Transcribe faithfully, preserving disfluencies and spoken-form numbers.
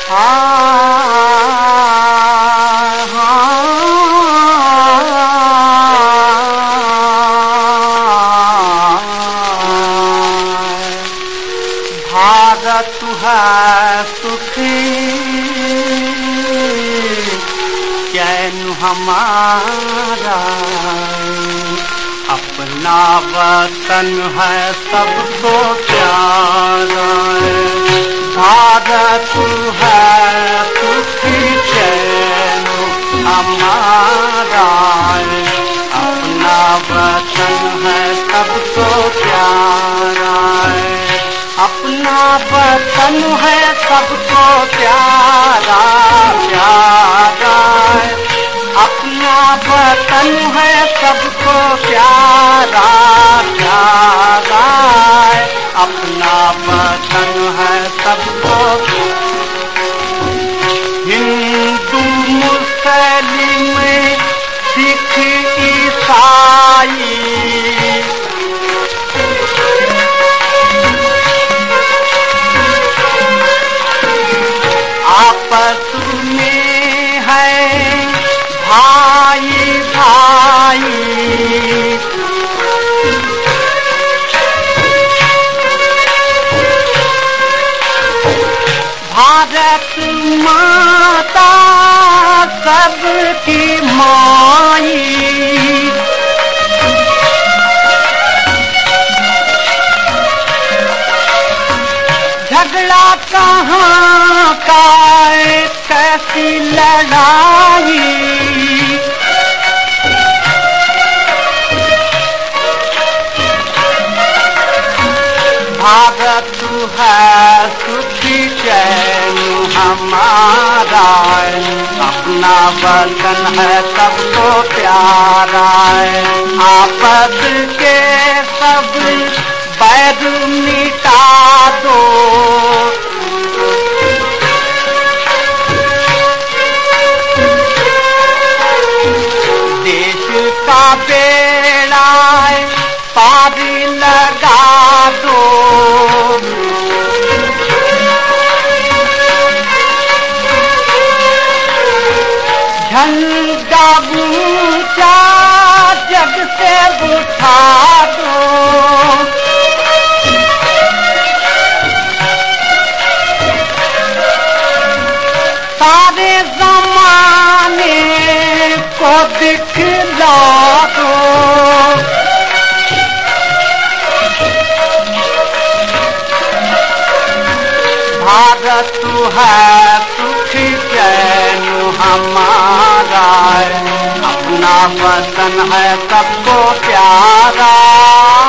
भारत है सुखी चैन हमारा, अपना वतन है सबको प्यारा। भारत है सुखी चैन हमारा, अपना वतन है सबको प्यारा। अपना वतन है सबको प्यारा प्यारा, अपना वतन है सबको प्यारा प्यारा, अपना वतन है सबको। हिंदू मुस्लिम सिख ईसाई आपस में है भाई भाई, भारत माता सबकी माई। झगड़ा कहाँ का कैसी लड़ाई, भारत है सुखी चैन हमारा, अपना वतन है सबको प्यारा। आपस के सब बैर मिटा दो, देश का बेड़ा पार लगा दो। झंडा ऊंचा जग से उठा दो, सारे ज़माने को दिखला दो। भारत है सुखी चैन हमारा, अपना वतन है सबको प्यारा।